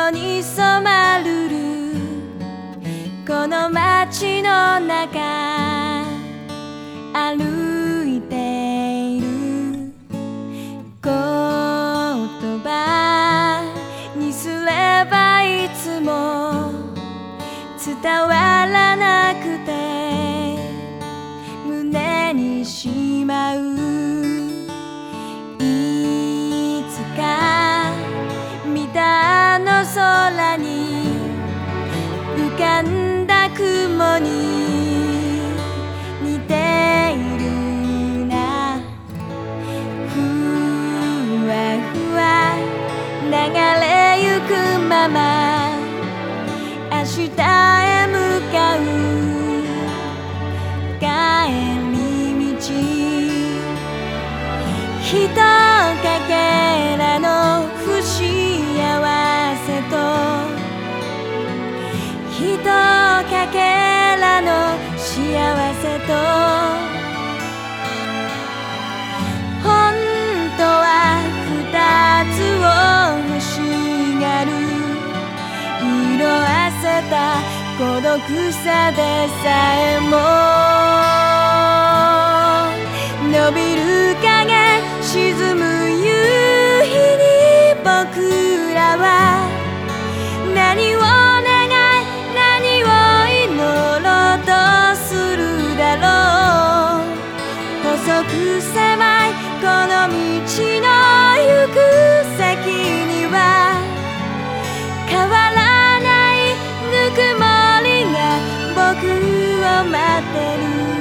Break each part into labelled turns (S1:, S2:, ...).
S1: 色に染まるこの街の中歩いている言葉にすればいつも伝わらなくて胸にしまういつか見たあの空に浮かんだ雲に似ているなふわふわ流れゆくまま明日へ向かう帰り道ひとかけらの不幸せとひとかけらの幸せと本当は二つを欲しがる色あせた孤独さでさえも伸びる影沈む夕日に僕らは何を願い何を祈ろうとするだろう細く狭いこの道の行く先には変わらないぬくもりが僕を待ってる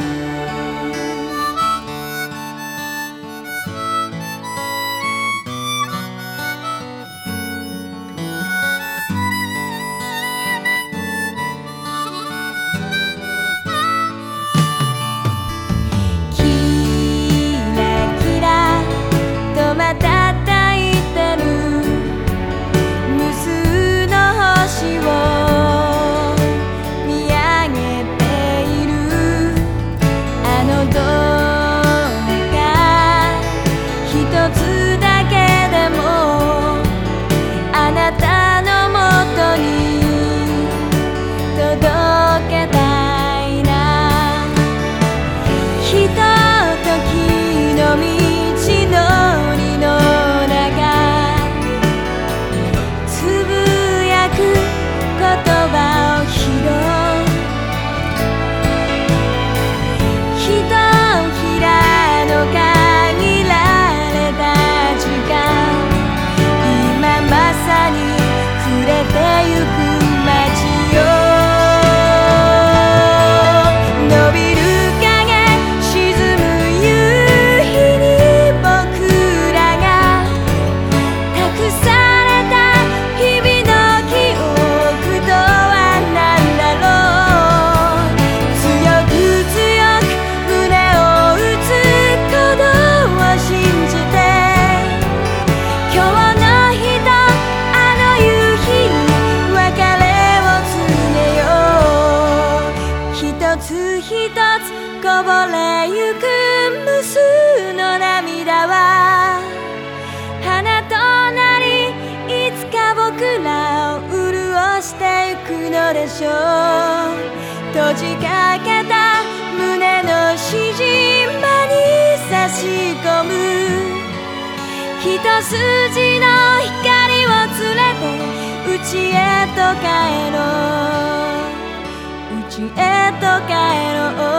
S1: こぼれゆく無数の涙は花となりいつか僕らを潤してゆくのでしょう閉じかけた胸のしじまに差し込む一筋の光を連れて家へと帰ろう家へと帰ろう